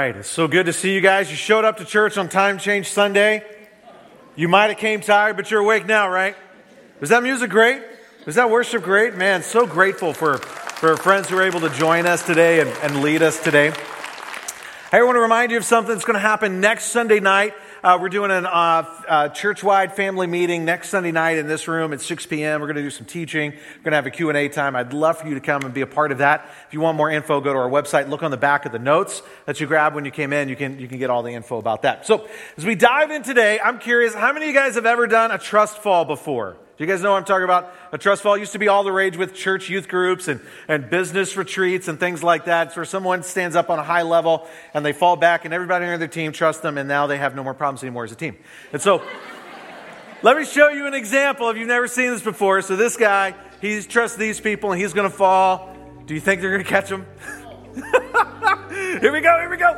right, it's so good to see you guys. You showed up to church on Time Change Sunday. You might have came tired, but you're awake now, right? Was that music great? Was that worship great? Man, so grateful for friends who are able to join us today and lead us today. I want to remind you of something that's going to happen next Sunday night. We're doing a church-wide family meeting next Sunday night in this room at 6 p.m. We're going to do some teaching. We're going to have a Q&A time. I'd love for you to come and be a part of that. If you want more info, go to our website. Look on the back of the notes that you grabbed when you came in. You can get all the info about that. So as we dive in today, I'm curious, how many of you guys have ever done a trust fall before? Do you guys know what I'm talking about? A trust fall used to be all the rage with church youth groups and business retreats and things like that. It's where someone stands up on a high level and they fall back and everybody on their team trusts them and now they have no more problems anymore as a team. And so, let me show you an example if you've never seen this before. So this guy, he trusts these people and he's going to fall. Do you think they're going to catch him? Here we go.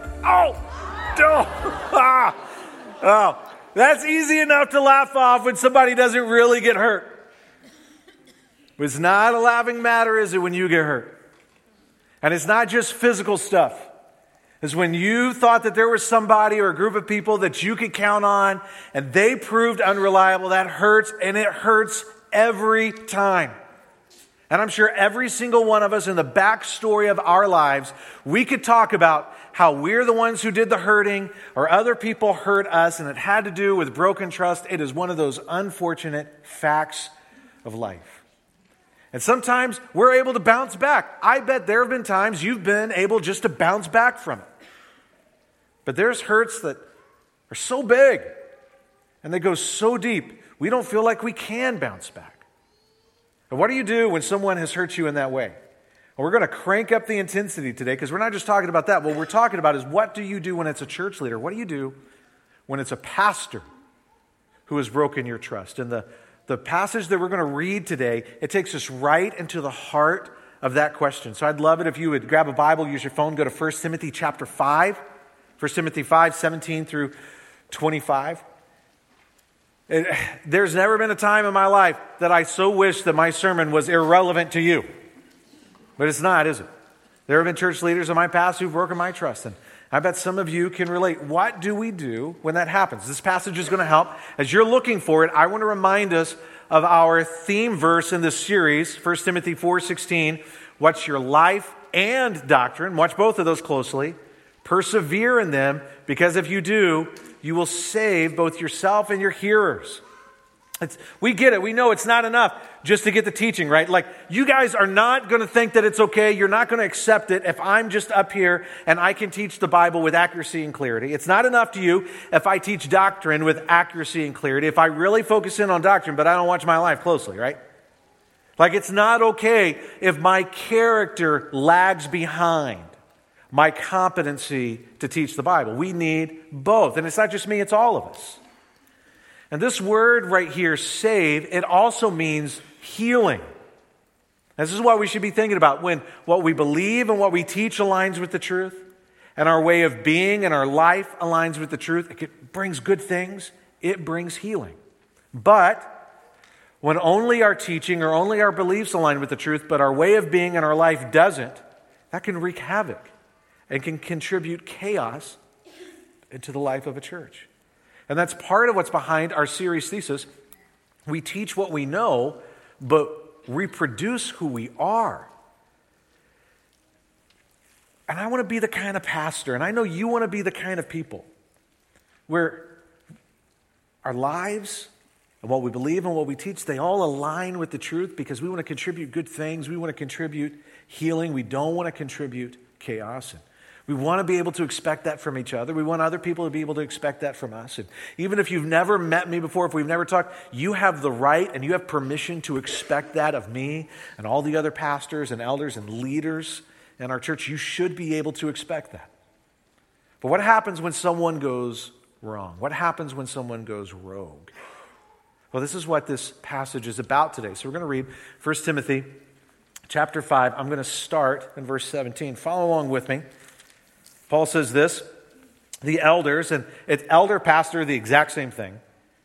Oh. That's easy enough to laugh off when somebody doesn't really get hurt. But it's not a laughing matter, is it, when you get hurt? And it's not just physical stuff. It's when you thought that there was somebody or a group of people that you could count on and they proved unreliable. That hurts, and it hurts every time. And I'm sure every single one of us in the backstory of our lives, we could talk about how we're the ones who did the hurting or other people hurt us, and it had to do with broken trust. It is one of those unfortunate facts of life. And sometimes we're able to bounce back. I bet there have been times you've been able just to bounce back from it. But there's hurts that are so big and they go so deep, we don't feel like we can bounce back. And what do you do when someone has hurt you in that way? Well, we're going to crank up the intensity today because we're not just talking about that. What we're talking about is what do you do when it's a church leader? What do you do when it's a pastor who has broken your trust? And the passage that we're going to read today, it takes us right into the heart of that question. So I'd love it if you would grab a Bible, use your phone, go to 1 Timothy chapter 5. 1 Timothy 5, 17 through 25. There's never been a time in my life that I so wish that my sermon was irrelevant to you. But it's not, is it? There have been church leaders in my past who've broken my trust. And I bet some of you can relate. What do we do when that happens? This passage is going to help. As you're looking for it, I want to remind us of our theme verse in this series, 1 Timothy 4:16. Watch your life and doctrine. Watch both of those closely. Persevere in them, because if you do, you will save both yourself and your hearers. We get it. We know it's not enough just to get the teaching, right? Like, you guys are not going to think that it's okay. You're not going to accept it if I'm just up here and I can teach the Bible with accuracy and clarity. It's not enough to you if I teach doctrine with accuracy and clarity, if I really focus in on doctrine, but I don't watch my life closely, right? Like, it's not okay if my character lags behind my competency to teach the Bible. We need both. And it's not just me, it's all of us. And this word right here, save, it also means healing. This is what we should be thinking about when what we believe and what we teach aligns with the truth, and our way of being and our life aligns with the truth. It brings good things. It brings healing. But when only our teaching or only our beliefs align with the truth, but our way of being and our life doesn't, that can wreak havoc and can contribute chaos into the life of a church. And that's part of what's behind our series thesis. We teach what we know, but reproduce who we are. And I want to be the kind of pastor, and I know you want to be the kind of people where our lives and what we believe and what we teach, they all align with the truth because we want to contribute good things. We want to contribute healing. We don't want to contribute chaos. And we want to be able to expect that from each other. We want other people to be able to expect that from us. And even if you've never met me before, if we've never talked, you have the right and you have permission to expect that of me and all the other pastors and elders and leaders in our church. You should be able to expect that. But what happens when someone goes wrong? What happens when someone goes rogue? Well, this is what this passage is about today. So we're going to read 1 Timothy chapter 5. I'm going to start in verse 17. Follow along with me. Paul says this, the elders, and it's elder, pastor, the exact same thing.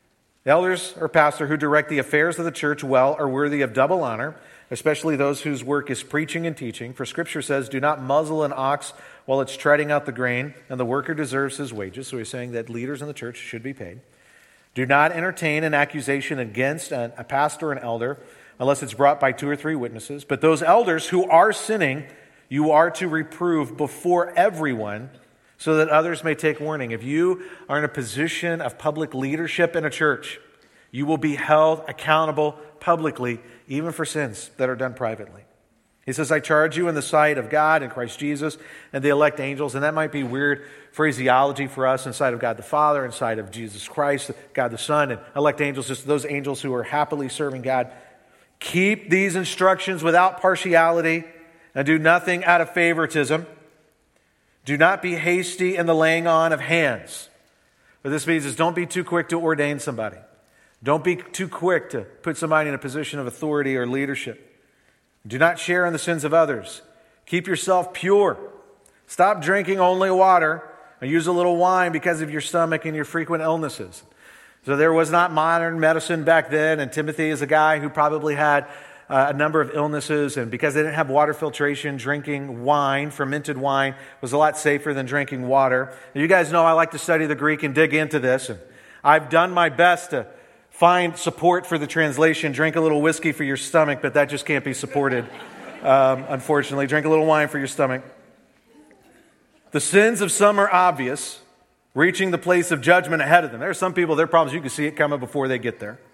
The elders or pastor who direct the affairs of the church well are worthy of double honor, especially those whose work is preaching and teaching. For Scripture says, do not muzzle an ox while it's treading out the grain, and the worker deserves his wages. So he's saying that leaders in the church should be paid. Do not entertain an accusation against a pastor or an elder unless it's brought by 2 or 3 witnesses. But those elders who are sinning, you are to reprove before everyone so that others may take warning. If you are in a position of public leadership in a church, you will be held accountable publicly, even for sins that are done privately. He says, I charge you in the sight of God and Christ Jesus and the elect angels. And that might be weird phraseology for us in sight of God the Father, in sight of Jesus Christ, God the Son, and elect angels, just those angels who are happily serving God. Keep these instructions without partiality and do nothing out of favoritism. Do not be hasty in the laying on of hands. What this means is don't be too quick to ordain somebody. Don't be too quick to put somebody in a position of authority or leadership. Do not share in the sins of others. Keep yourself pure. Stop drinking only water and use a little wine because of your stomach and your frequent illnesses. So there was not modern medicine back then, and Timothy is a guy who probably had a number of illnesses, and because they didn't have water filtration, drinking wine, fermented wine, was a lot safer than drinking water. You guys know I like to study the Greek and dig into this, and I've done my best to find support for the translation, drink a little whiskey for your stomach, but that just can't be supported, unfortunately. Drink a little wine for your stomach. The sins of some are obvious, reaching the place of judgment ahead of them. There are some people, their problems, you can see it coming before they get there.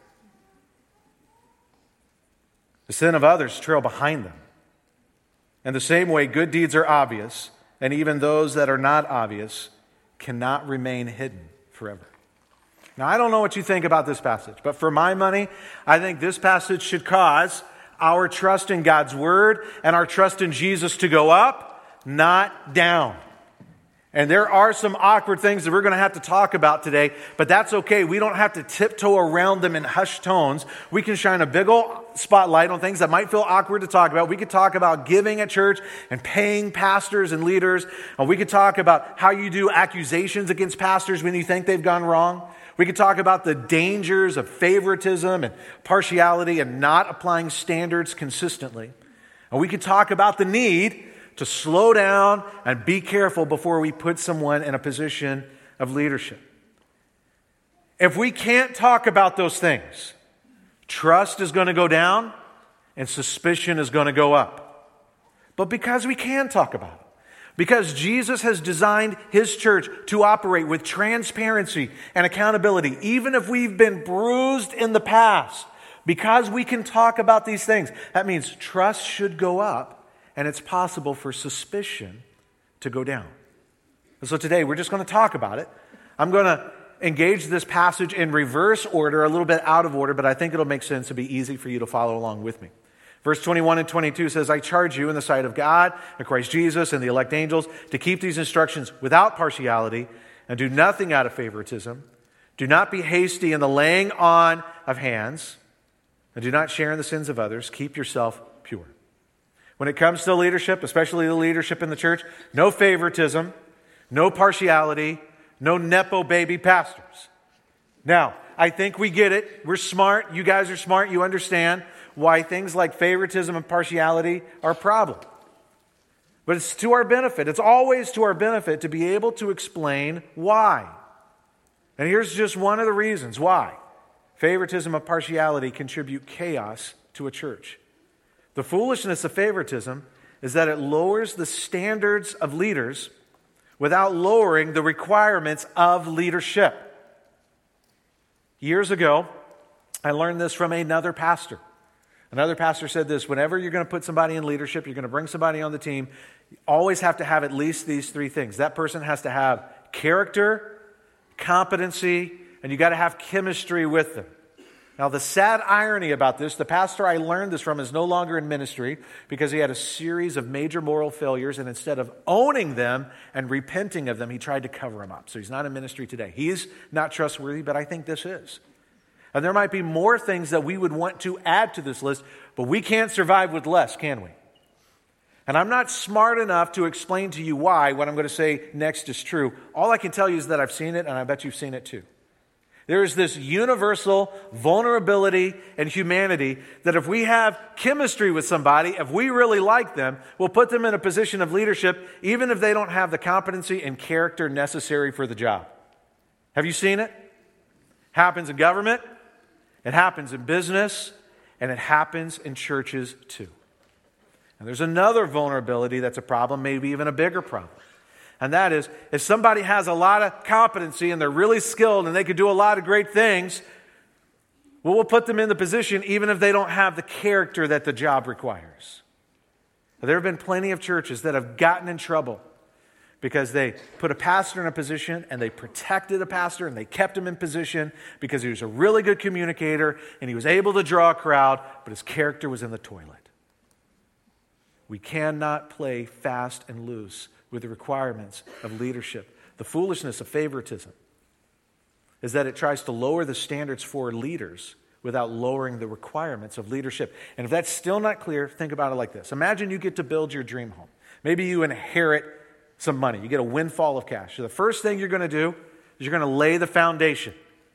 The sin of others trail behind them. In the same way, good deeds are obvious, and even those that are not obvious cannot remain hidden forever. Now, I don't know what you think about this passage, but for my money, I think this passage should cause our trust in God's Word and our trust in Jesus to go up, not down. And there are some awkward things that we're going to have to talk about today, but that's okay. We don't have to tiptoe around them in hushed tones. We can shine a big old spotlight on things that might feel awkward to talk about. We could talk about giving at church and paying pastors and leaders. And we could talk about how you do accusations against pastors when you think they've gone wrong. We could talk about the dangers of favoritism and partiality and not applying standards consistently. And we could talk about the need to slow down and be careful before we put someone in a position of leadership. If we can't talk about those things, trust is going to go down and suspicion is going to go up. But because we can talk about it, because Jesus has designed His church to operate with transparency and accountability, even if we've been bruised in the past, because we can talk about these things, that means trust should go up. And it's possible for suspicion to go down. And so today we're just going to talk about it. I'm going to engage this passage in reverse order, a little bit out of order, but I think it'll make sense to be easy for you to follow along with me. Verse 21 and 22 says, I charge you in the sight of God and Christ Jesus and the elect angels to keep these instructions without partiality and do nothing out of favoritism. Do not be hasty in the laying on of hands and do not share in the sins of others. Keep yourself pure. When it comes to leadership, especially the leadership in the church, no favoritism, no partiality, no Nepo baby pastors. Now, I think we get it. We're smart. You guys are smart. You understand why things like favoritism and partiality are a problem. But it's to our benefit. It's always to our benefit to be able to explain why. And here's just one of the reasons why favoritism and partiality contribute chaos to a church. The foolishness of favoritism is that it lowers the standards of leaders without lowering the requirements of leadership. Years ago, I learned this from another pastor. Another pastor said this: whenever you're going to put somebody in leadership, you're going to bring somebody on the team, you always have to have at least these 3 things. That person has to have character, competency, and you got to have chemistry with them. Now, the sad irony about this, the pastor I learned this from is no longer in ministry because he had a series of major moral failures, and instead of owning them and repenting of them, he tried to cover them up. So he's not in ministry today. He's not trustworthy, but I think this is. And there might be more things that we would want to add to this list, but we can't survive with less, can we? And I'm not smart enough to explain to you why what I'm going to say next is true. All I can tell you is that I've seen it, and I bet you've seen it too. There is this universal vulnerability and humanity that if we have chemistry with somebody, if we really like them, we'll put them in a position of leadership even if they don't have the competency and character necessary for the job. Have you seen it? Happens in government, it happens in business, and it happens in churches too. And there's another vulnerability that's a problem, maybe even a bigger problem. And that is, if somebody has a lot of competency and they're really skilled and they could do a lot of great things, well, we'll put them in the position even if they don't have the character that the job requires. There have been plenty of churches that have gotten in trouble because they put a pastor in a position and they protected a pastor and they kept him in position because he was a really good communicator and he was able to draw a crowd, but his character was in the toilet. We cannot play fast and loose with the requirements of leadership. The foolishness of favoritism is that it tries to lower the standards for leaders without lowering the requirements of leadership. And if that's still not clear, think about it like this. Imagine you get to build your dream home. Maybe you inherit some money. You get a windfall of cash. So the first thing you're going to do is you're going to lay the foundation.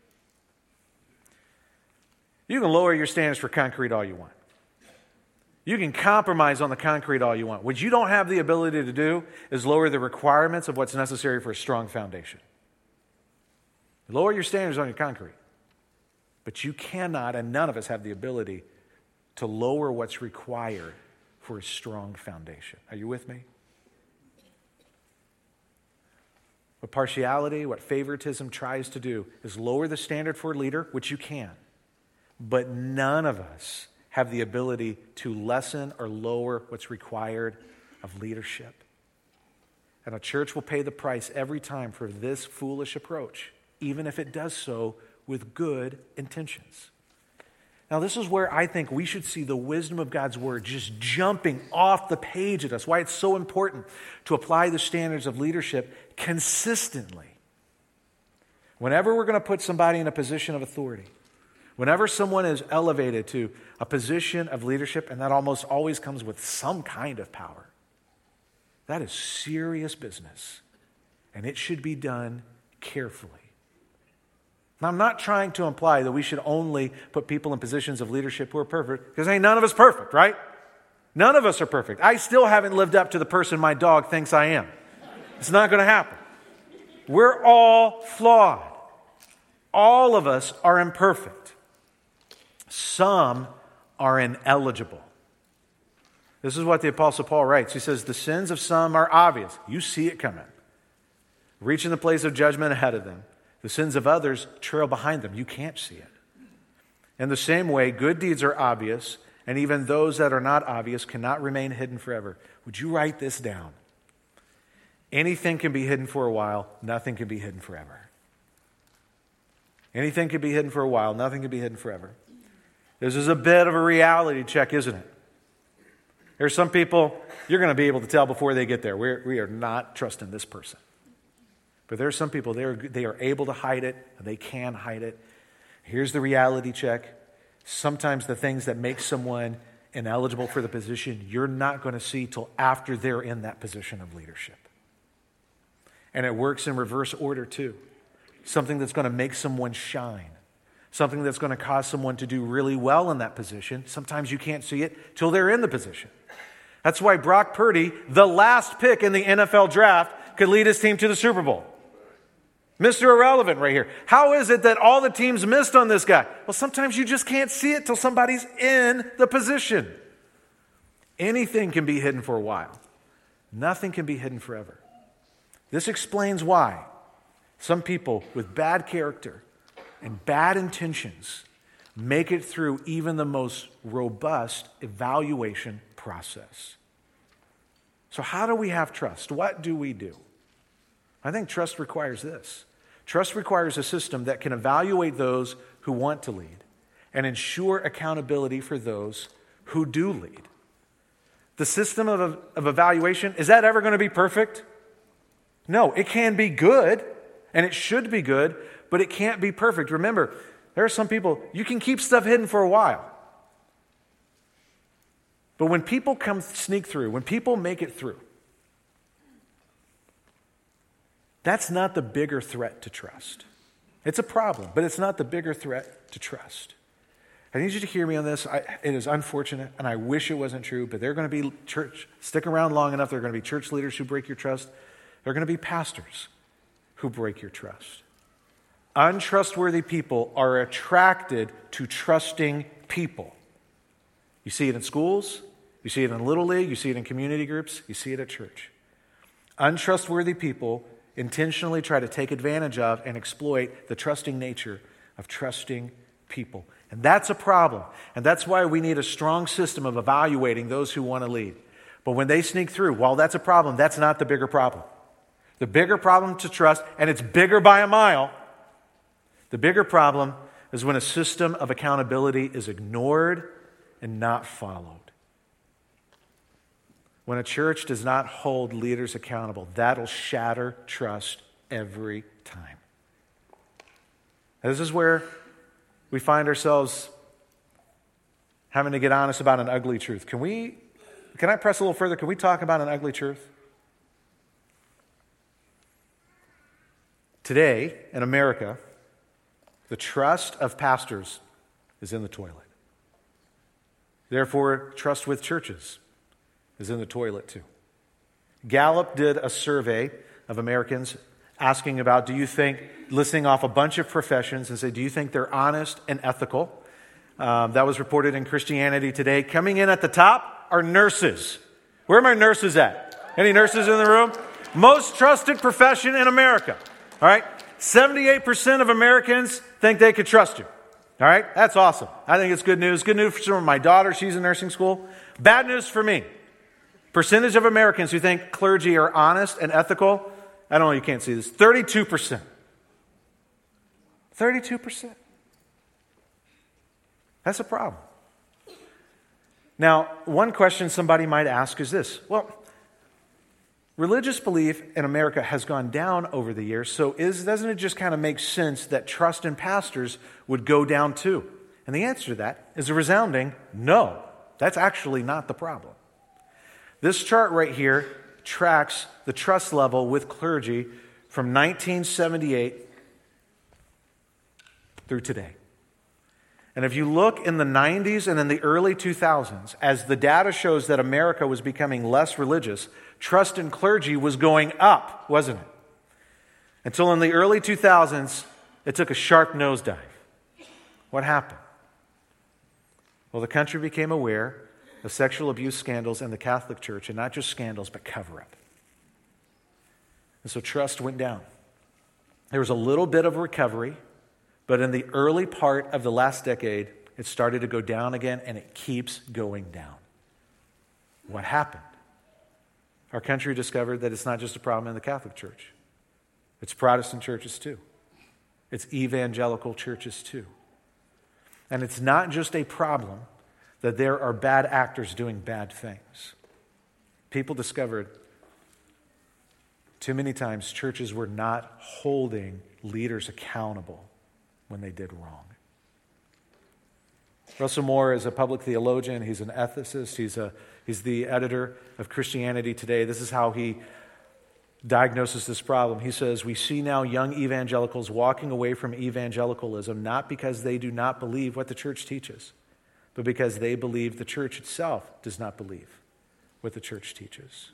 You can lower your standards for concrete all you want. You can compromise on the concrete all you want. What you don't have the ability to do is lower the requirements of what's necessary for a strong foundation. Lower your standards on your concrete. But you cannot, and none of us have the ability to lower what's required for a strong foundation. Are you with me? What partiality, what favoritism tries to do is lower the standard for a leader, which you can. But none of us have the ability to lessen or lower what's required of leadership. And a church will pay the price every time for this foolish approach, even if it does so with good intentions. Now, this is where I think we should see the wisdom of God's word just jumping off the page at us, why it's so important to apply the standards of leadership consistently. Whenever we're going to put somebody in a position of authority, whenever someone is elevated to a position of leadership, and that almost always comes with some kind of power, that is serious business, and it should be done carefully. Now, I'm not trying to imply that we should only put people in positions of leadership who are perfect, because ain't none of us perfect, right? None of us are perfect. I still haven't lived up to the person my dog thinks I am. It's not going to happen. We're all flawed. All of us are imperfect. Some are ineligible. This is what the Apostle Paul writes. He says, the sins of some are obvious. You see it coming. Reaching the place of judgment ahead of them. The sins of others trail behind them. You can't see it. In the same way, good deeds are obvious, and even those that are not obvious cannot remain hidden forever. Would you write this down? Anything can be hidden for a while. Nothing can be hidden forever. Anything can be hidden for a while. Nothing can be hidden forever. This is a bit of a reality check, isn't it? There's some people, you're going to be able to tell before they get there. We are not trusting this person. But there are some people, they are able to hide it. They can hide it. Here's the reality check. Sometimes the things that make someone ineligible for the position, you're not going to see till after they're in that position of leadership. And it works in reverse order too. Something that's going to make someone shine. Something that's going to cause someone to do really well in that position. Sometimes you can't see it till they're in the position. That's why Brock Purdy, the last pick in the NFL draft, could lead his team to the Super Bowl. Mr. Irrelevant right here. How is it that all the teams missed on this guy? Well, sometimes you just can't see it till somebody's in the position. Anything can be hidden for a while. Nothing can be hidden forever. This explains why some people with bad character and bad intentions make it through even the most robust evaluation process. So how do we have trust? What do we do? I think trust requires this. Trust requires a system that can evaluate those who want to lead and ensure accountability for those who do lead. The system of evaluation, is that ever going to be perfect? No, it can be good, and it should be good, but it can't be perfect. Remember, there are some people, you can keep stuff hidden for a while. But when people sneak through, when people make it through, that's not the bigger threat to trust. It's a problem, but it's not the bigger threat to trust. I need you to hear me on this. It is unfortunate, and I wish it wasn't true, but there are going to be stick around long enough, there are going to be church leaders who break your trust. There are going to be pastors who break your trust. Untrustworthy people are attracted to trusting people. You see it in schools, you see it in Little League, you see it in community groups, you see it at church. Untrustworthy people intentionally try to take advantage of and exploit the trusting nature of trusting people. And that's a problem. And that's why we need a strong system of evaluating those who want to lead. But when they sneak through, while that's a problem, that's not the bigger problem. The bigger problem to trust, and it's bigger by a mile, the bigger problem is when a system of accountability is ignored and not followed. When a church does not hold leaders accountable, that'll shatter trust every time. This is where we find ourselves having to get honest about an ugly truth. Can I press a little further? Can we talk about an ugly truth? Today, in America, the trust of pastors is in the toilet. Therefore, trust with churches is in the toilet too. Gallup did a survey of Americans asking about, listing off a bunch of professions and say, do you think they're honest and ethical? That was reported in Christianity Today. Coming in at the top are nurses. Where are my nurses at? Any nurses in the room? Most trusted profession in America. All right? 78% of Americans think they could trust you. All right? That's awesome. I think it's good news. Good news for my daughter. She's in nursing school. Bad news for me. Percentage of Americans who think clergy are honest and ethical, I don't know, you can't see this, 32%. 32%. That's a problem. Now, one question somebody might ask is this. Well, religious belief in America has gone down over the years, so doesn't it just kind of make sense that trust in pastors would go down too? And the answer to that is a resounding no. That's actually not the problem. This chart right here tracks the trust level with clergy from 1978 through today. And if you look in the 90s and in the early 2000s, as the data shows that America was becoming less religious, trust in clergy was going up, wasn't it? Until in the early 2000s, it took a sharp nosedive. What happened? Well, the country became aware of sexual abuse scandals in the Catholic Church, and not just scandals, but cover-up. And so trust went down. There was a little bit of recovery, but in the early part of the last decade, it started to go down again, and it keeps going down. What happened? Our country discovered that it's not just a problem in the Catholic Church. It's Protestant churches too. It's evangelical churches too. And it's not just a problem that there are bad actors doing bad things. People discovered too many times churches were not holding leaders accountable when they did wrong. Russell Moore is a public theologian. He's an ethicist. He's the editor of Christianity Today. This is how he diagnoses this problem. He says, we see now young evangelicals walking away from evangelicalism not because they do not believe what the church teaches, but because they believe the church itself does not believe what the church teaches.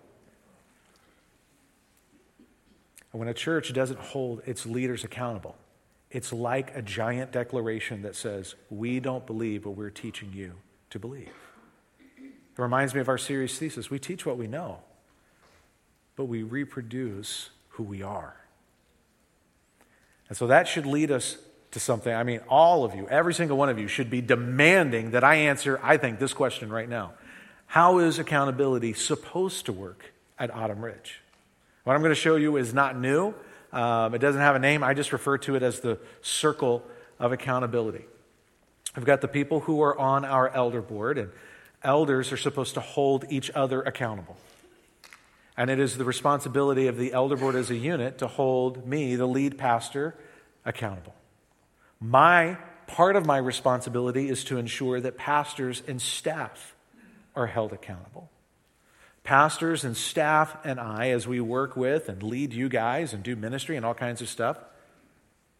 And when a church doesn't hold its leaders accountable, it's like a giant declaration that says, we don't believe what we're teaching you to believe. It reminds me of our series thesis. We teach what we know, but we reproduce who we are. And so that should lead us to something. I mean, all of you, every single one of you should be demanding that I answer, I think, this question right now. How is accountability supposed to work at Autumn Ridge? What I'm going to show you is not new. It doesn't have a name. I just refer to it as the circle of accountability. I've got the people who are on our elder board, and elders are supposed to hold each other accountable. And it is the responsibility of the elder board as a unit to hold me, the lead pastor, accountable. Part of my responsibility is to ensure that pastors and staff are held accountable. Pastors and staff and I, as we work with and lead you guys and do ministry and all kinds of stuff,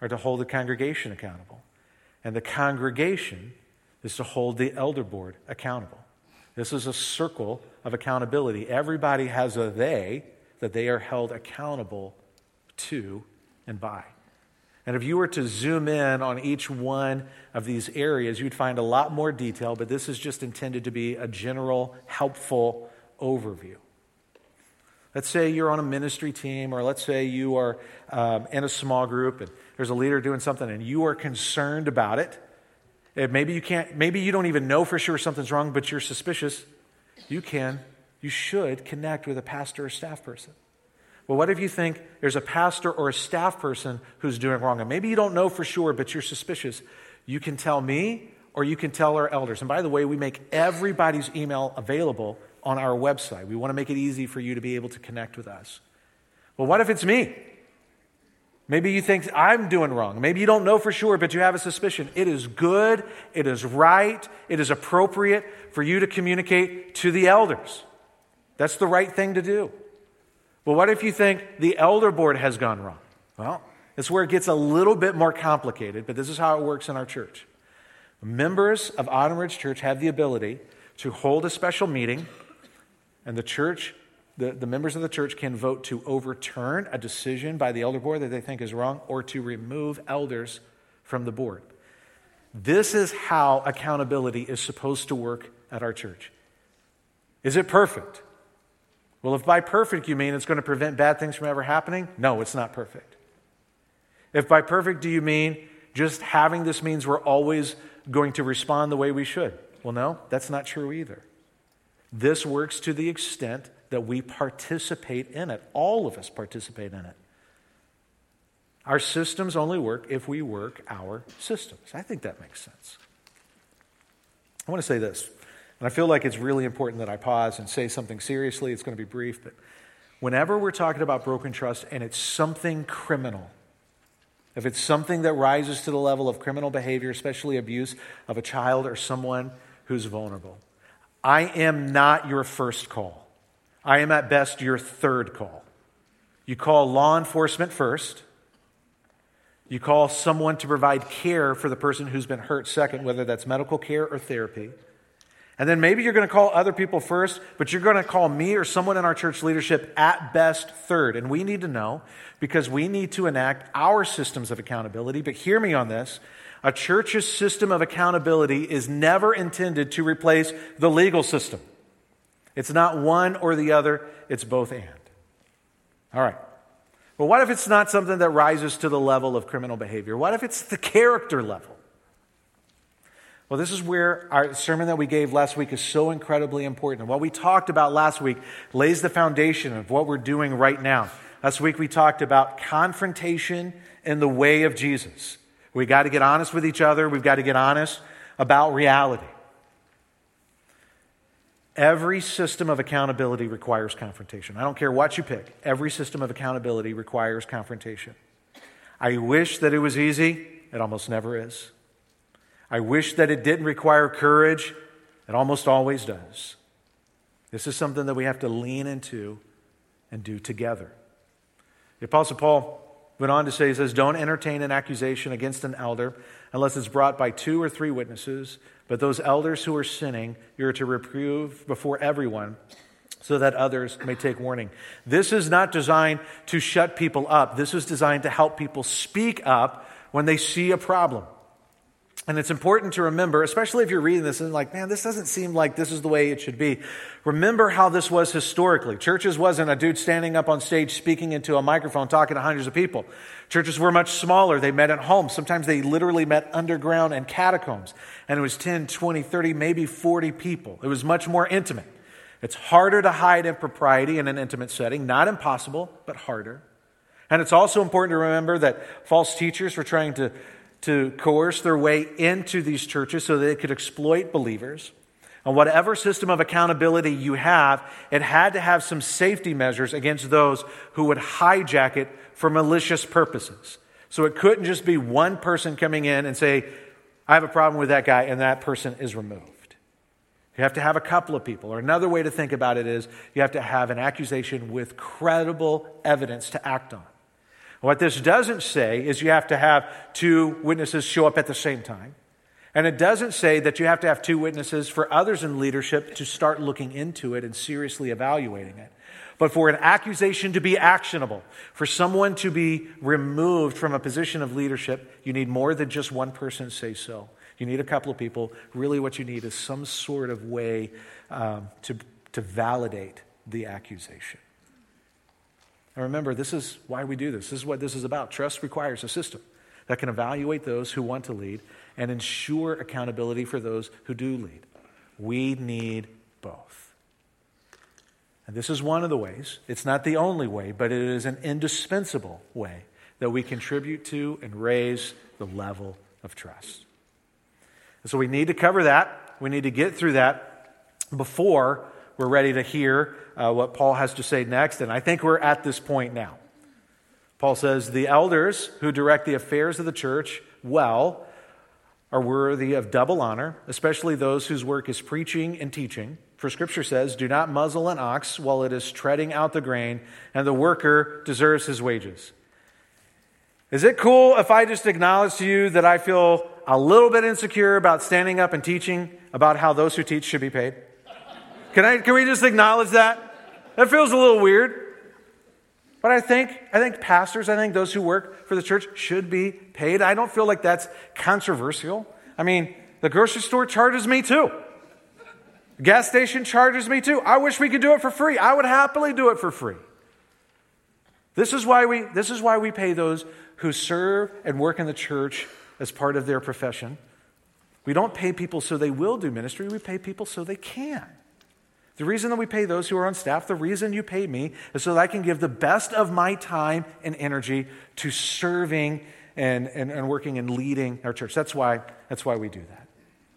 are to hold the congregation accountable. And the congregation is to hold the elder board accountable. This is a circle of accountability. Everybody has a they that they are held accountable to and by. And if you were to zoom in on each one of these areas, you'd find a lot more detail, but this is just intended to be a general, helpful overview. Let's say you're on a ministry team, or let's say you are in a small group and there's a leader doing something and you are concerned about it. Maybe you don't even know for sure something's wrong, but you're suspicious. You should connect with a pastor or staff person. Well, what if you think there's a pastor or a staff person who's doing wrong? And maybe you don't know for sure, but you're suspicious. You can tell me or you can tell our elders. And by the way, we make everybody's email available on our website. We want to make it easy for you to be able to connect with us. Well, what if it's me? Maybe you think I'm doing wrong. Maybe you don't know for sure, but you have a suspicion. It is good, it is right, it is appropriate for you to communicate to the elders. That's the right thing to do. Well, what if you think the elder board has gone wrong? Well, that's where it gets a little bit more complicated, but this is how it works in our church. Members of Autumn Ridge Church have the ability to hold a special meeting, and the church, the members of the church can vote to overturn a decision by the elder board that they think is wrong or to remove elders from the board. This is how accountability is supposed to work at our church. Is it perfect? Well, if by perfect you mean it's going to prevent bad things from ever happening, no, it's not perfect. If by perfect do you mean just having this means we're always going to respond the way we should? Well, no, that's not true either. This works to the extent that we participate in it. All of us participate in it. Our systems only work if we work our systems. I think that makes sense. I want to say this, and I feel like it's really important that I pause and say something seriously. It's going to be brief, but whenever we're talking about broken trust and it's something criminal, if it's something that rises to the level of criminal behavior, especially abuse of a child or someone who's vulnerable, I am not your first call. I am at best your third call. You call law enforcement first. You call someone to provide care for the person who's been hurt second, whether that's medical care or therapy. And then maybe you're going to call other people first, but you're going to call me or someone in our church leadership at best third. And we need to know because we need to enact our systems of accountability. But hear me on this. A church's system of accountability is never intended to replace the legal system. It's not one or the other. It's both and. All right. Well, what if it's not something that rises to the level of criminal behavior? What if it's the character level? Well, this is where our sermon that we gave last week is so incredibly important. What we talked about last week lays the foundation of what we're doing right now. Last week we talked about confrontation in the way of Jesus. We got to get honest with each other. We've got to get honest about reality. Every system of accountability requires confrontation. I don't care what you pick. Every system of accountability requires confrontation. I wish that it was easy. It almost never is. I wish that it didn't require courage. It almost always does. This is something that we have to lean into and do together. The Apostle Paul went on to say, he says, don't entertain an accusation against an elder unless it's brought by 2 or 3 witnesses. But those elders who are sinning, you're to reprove before everyone so that others may take warning. This is not designed to shut people up. This is designed to help people speak up when they see a problem. And it's important to remember, especially if you're reading this and like, man, this doesn't seem like this is the way it should be. Remember how this was historically. Churches wasn't a dude standing up on stage speaking into a microphone talking to hundreds of people. Churches were much smaller. They met at home. Sometimes they literally met underground in catacombs. And it was 10, 20, 30, maybe 40 people. It was much more intimate. It's harder to hide impropriety in an intimate setting. Not impossible, but harder. And it's also important to remember that false teachers were trying to coerce their way into these churches so that they could exploit believers. And whatever system of accountability you have, it had to have some safety measures against those who would hijack it for malicious purposes. So it couldn't just be one person coming in and say, I have a problem with that guy, and that person is removed. You have to have a couple of people. Or another way to think about it is you have to have an accusation with credible evidence to act on. What this doesn't say is you have to have two witnesses show up at the same time. And it doesn't say that you have to have two witnesses for others in leadership to start looking into it and seriously evaluating it. But for an accusation to be actionable, for someone to be removed from a position of leadership, you need more than just one person say so. You need a couple of people. Really what you need is some sort of way to validate the accusation. And remember, this is why we do this. This is what this is about. Trust requires a system that can evaluate those who want to lead and ensure accountability for those who do lead. We need both. And this is one of the ways. It's not the only way, but it is an indispensable way that we contribute to and raise the level of trust. And so we need to cover that. We need to get through that before we're ready to hear what Paul has to say next. And I think we're at this point now. Paul says, the elders who direct the affairs of the church well are worthy of double honor, especially those whose work is preaching and teaching. For Scripture says, do not muzzle an ox while it is treading out the grain, and the worker deserves his wages. Is it cool if I just acknowledge to you that I feel a little bit insecure about standing up and teaching about how those who teach should be paid? Can we just acknowledge that? That feels a little weird. But I think pastors, I think those who work for the church should be paid. I don't feel like that's controversial. I mean, the grocery store charges me too. The gas station charges me too. I wish we could do it for free. I would happily do it for free. This is why we pay those who serve and work in the church as part of their profession. We don't pay people so they will do ministry. We pay people so they can. The reason that we pay those who are on staff, the reason you pay me, is so that I can give the best of my time and energy to serving and working and leading our church. That's why we do that.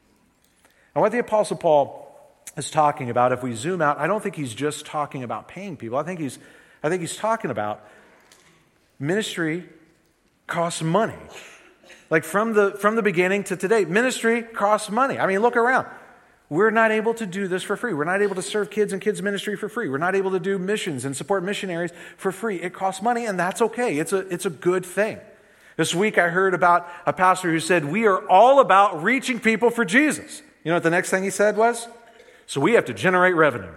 And what the Apostle Paul is talking about, if we zoom out, I don't think he's just talking about paying people. I think he's talking about ministry costs money. Like from the beginning to today, ministry costs money. I mean, look around. We're not able to do this for free. We're not able to serve kids in kids ministry for free. We're not able to do missions and support missionaries for free. It costs money, and that's okay. It's a good thing. This week I heard about a pastor who said, we are all about reaching people for Jesus. You know what the next thing he said was? So we have to generate revenue.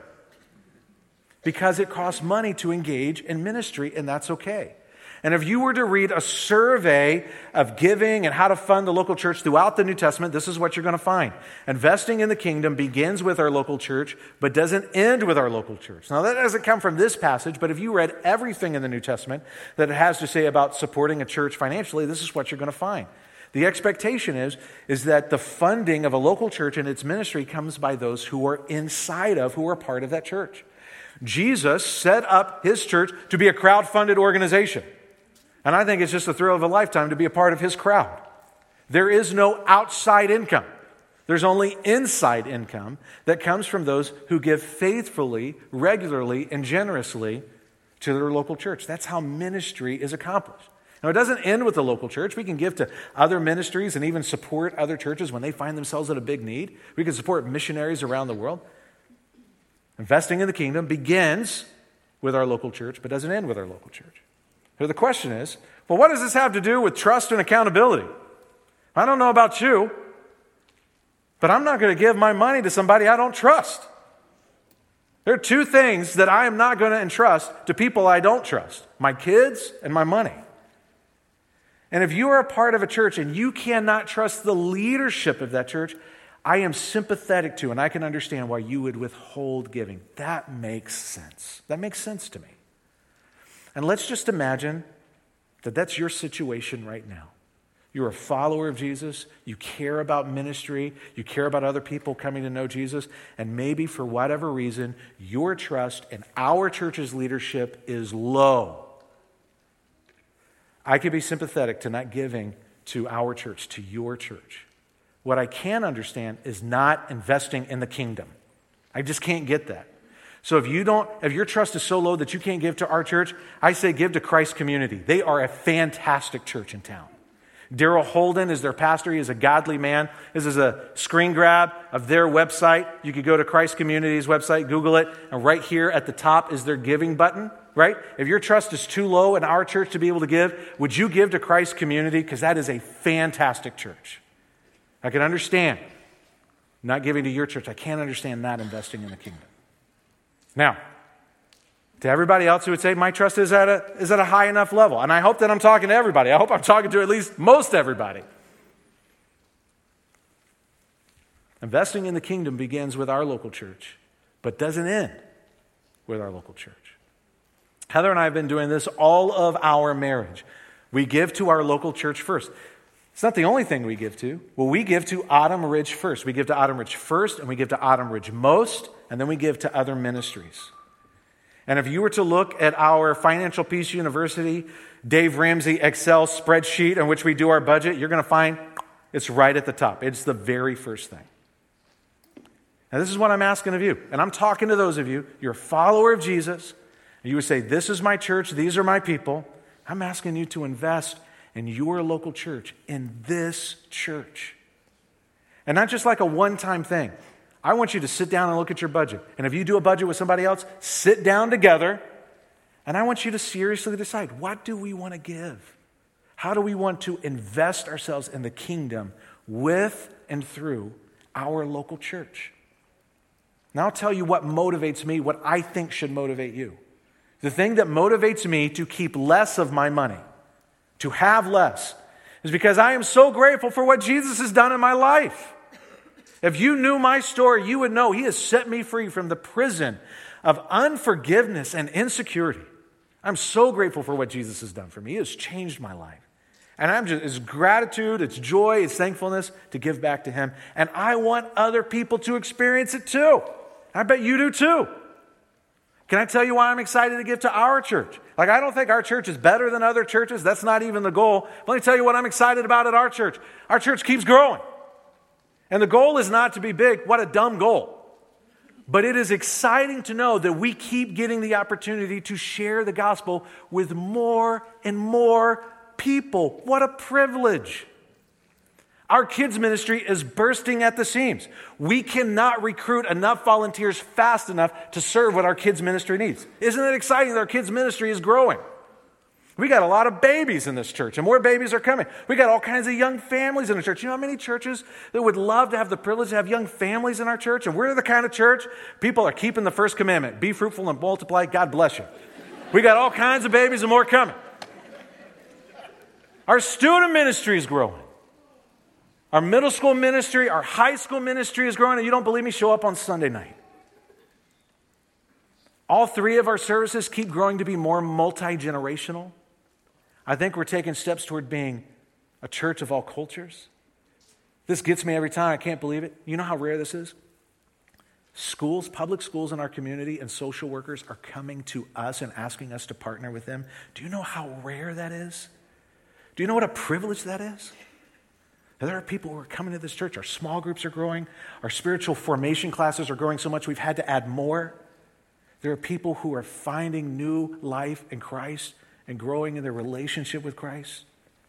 Because it costs money to engage in ministry, and that's okay. And if you were to read a survey of giving and how to fund the local church throughout the New Testament, this is what you're going to find. Investing in the kingdom begins with our local church, but doesn't end with our local church. Now, that doesn't come from this passage, but if you read everything in the New Testament that it has to say about supporting a church financially, this is what you're going to find. The expectation is that the funding of a local church and its ministry comes by those who are who are part of that church. Jesus set up his church to be a crowd-funded organization. And I think it's just the thrill of a lifetime to be a part of his crowd. There is no outside income. There's only inside income that comes from those who give faithfully, regularly, and generously to their local church. That's how ministry is accomplished. Now, it doesn't end with the local church. We can give to other ministries and even support other churches when they find themselves in a big need. We can support missionaries around the world. Investing in the kingdom begins with our local church, but doesn't end with our local church. So the question is, well, what does this have to do with trust and accountability? I don't know about you, but I'm not going to give my money to somebody I don't trust. There are two things that I am not going to entrust to people I don't trust: my kids and my money. And if you are a part of a church and you cannot trust the leadership of that church, I am sympathetic to and I can understand why you would withhold giving. That makes sense. That makes sense to me. And let's just imagine that that's your situation right now. You're a follower of Jesus. You care about ministry. You care about other people coming to know Jesus. And maybe for whatever reason, your trust in our church's leadership is low. I could be sympathetic to not giving to our church, to your church. What I can understand is not investing in the kingdom. I just can't get that. So if your trust is so low that you can't give to our church, I say give to Christ Community. They are a fantastic church in town. Daryl Holden is their pastor. He is a godly man. This is a screen grab of their website. You could go to Christ Community's website, Google it, and right here at the top is their giving button. right? If your trust is too low in our church to be able to give, would you give to Christ Community? Because that is a fantastic church. I can understand not giving to your church. I can't understand not investing in the kingdom. Now, to everybody else who would say, my trust is at a high enough level. And I hope that I'm talking to everybody. I hope I'm talking to at least most everybody. Investing in the kingdom begins with our local church, but doesn't end with our local church. Heather and I have been doing this all of our marriage. We give to our local church first. It's not the only thing we give to. Well, we give to Autumn Ridge first. We give to Autumn Ridge first, and we give to Autumn Ridge most, and then we give to other ministries. And if you were to look at our Financial Peace University, Dave Ramsey Excel spreadsheet in which we do our budget, you're going to find it's right at the top. It's the very first thing. Now, this is what I'm asking of you. And I'm talking to those of you, you're a follower of Jesus, and you would say, this is my church, these are my people. I'm asking you to invest in your local church, in this church. And not just like a one-time thing. I want you to sit down and look at your budget. And if you do a budget with somebody else, sit down together, and I want you to seriously decide, what do we want to give? How do we want to invest ourselves in the kingdom with and through our local church? Now I'll tell you what motivates me, what I think should motivate you. The thing that motivates me to keep less of my money, to have less, is because I am so grateful for what Jesus has done in my life. If you knew my story, you would know He has set me free from the prison of unforgiveness and insecurity. I'm so grateful for what Jesus has done for me. He has changed my life. And it's gratitude, it's joy, it's thankfulness to give back to Him. And I want other people to experience it too. I bet you do too. Can I tell you why I'm excited to give to our church? Like, I don't think our church is better than other churches. That's not even the goal. But let me tell you what I'm excited about at our church. Our church keeps growing. And the goal is not to be big. What a dumb goal. But it is exciting to know that we keep getting the opportunity to share the gospel with more and more people. What a privilege. Our kids ministry is bursting at the seams. We cannot recruit enough volunteers fast enough to serve what our kids ministry needs. Isn't it exciting that our kids ministry is growing? We got a lot of babies in this church, and more babies are coming. We got all kinds of young families in the church. You know how many churches that would love to have the privilege to have young families in our church? And we're the kind of church, people are keeping the first commandment. Be fruitful and multiply. God bless you. We got all kinds of babies and more coming. Our student ministry is growing. Our middle school ministry, our high school ministry is growing. And you don't believe me? Show up on Sunday night. All three of our services keep growing to be more multi-generational. I think we're taking steps toward being a church of all cultures. This gets me every time. I can't believe it. You know how rare this is? Schools, public schools in our community and social workers are coming to us and asking us to partner with them. Do you know how rare that is? Do you know what a privilege that is? There are people who are coming to this church. Our small groups are growing. Our spiritual formation classes are growing so much we've had to add more. There are people who are finding new life in Christ and growing in their relationship with Christ.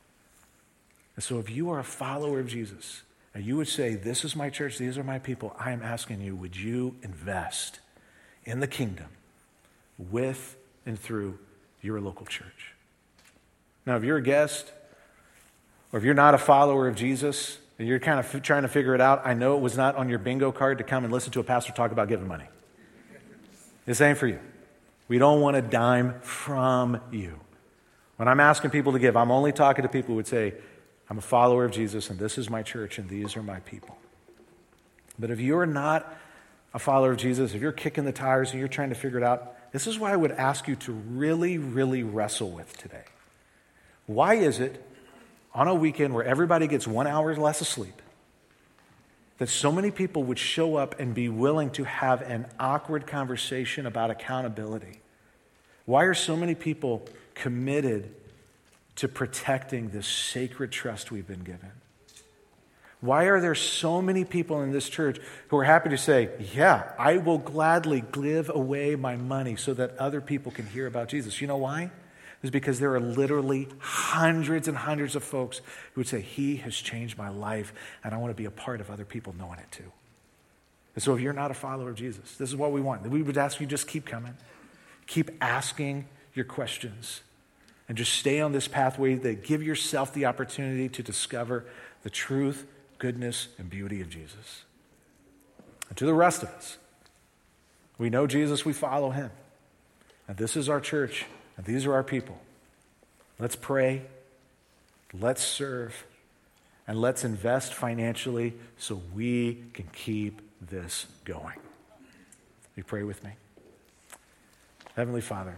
And so if you are a follower of Jesus and you would say, this is my church, these are my people, I am asking you, would you invest in the kingdom with and through your local church? Now, if you're a guest, or if you're not a follower of Jesus, and you're kind of trying to figure it out, I know it was not on your bingo card to come and listen to a pastor talk about giving money. This ain't for you. We don't want a dime from you. When I'm asking people to give, I'm only talking to people who would say, I'm a follower of Jesus, and this is my church, and these are my people. But if you're not a follower of Jesus, if you're kicking the tires and you're trying to figure it out, this is why I would ask you to really, really wrestle with today. Why is it on a weekend where everybody gets 1 hour less of sleep, that so many people would show up and be willing to have an awkward conversation about accountability? Why are so many people committed to protecting this sacred trust we've been given? Why are there so many people in this church who are happy to say, yeah, I will gladly give away my money so that other people can hear about Jesus? You know why? Is because there are literally hundreds and hundreds of folks who would say, He has changed my life, and I want to be a part of other people knowing it too. And so if you're not a follower of Jesus, this is what we want. We would ask you just keep coming. Keep asking your questions. And just stay on this pathway that give yourself the opportunity to discover the truth, goodness, and beauty of Jesus. And to the rest of us, we know Jesus, we follow him. And this is our church, and these are our people. Let's pray, let's serve, and let's invest financially so we can keep this going. Will you pray with me? Heavenly Father,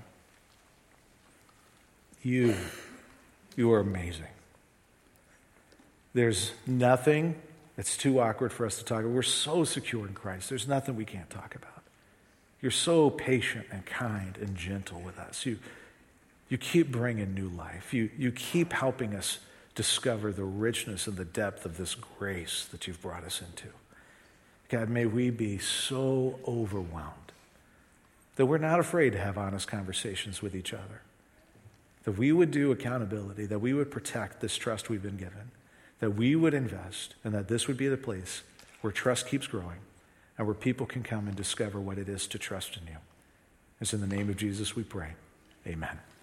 you are amazing. There's nothing that's too awkward for us to talk about. We're so secure in Christ. There's nothing we can't talk about. You're so patient and kind and gentle with us. You keep bringing new life. You keep helping us discover the richness and the depth of this grace that you've brought us into. God, may we be so overwhelmed that we're not afraid to have honest conversations with each other, that we would do accountability, that we would protect this trust we've been given, that we would invest, and that this would be the place where trust keeps growing and where people can come and discover what it is to trust in you. It's in the name of Jesus we pray. Amen.